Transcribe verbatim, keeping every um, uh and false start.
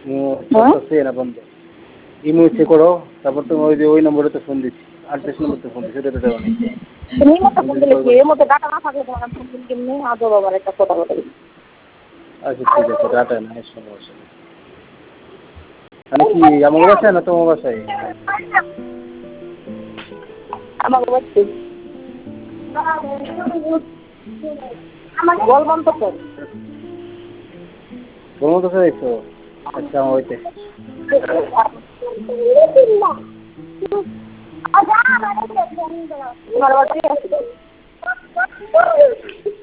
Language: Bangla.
চলতেছে না বন্ধ। ইমো ইচ্ছে করো, তারপর তুমি ওই যে ওই নম্বরে ফোন দিচ্ছি, আটত্রিশ নম্বর তো ফোন দিচ্ছি, ওটা তো দেওয়া নেই। তুমি এই মতো ফোন দিলে কি এর মধ্যে ডাটা না থাকলে তোমার ফোন দিন কেমনি আজব আবার একটা কথা বলে। আচ্ছা ঠিক আছে, ডাটা নাই, সমস্যা নেই। মানে কি আমার বাসায় না তোমার বাসায়? আমার বাচ্চা বলবন্ত তো তোমার তো চাইছো? আচ্ছা আমার ওইতে তোমার বাচ্চা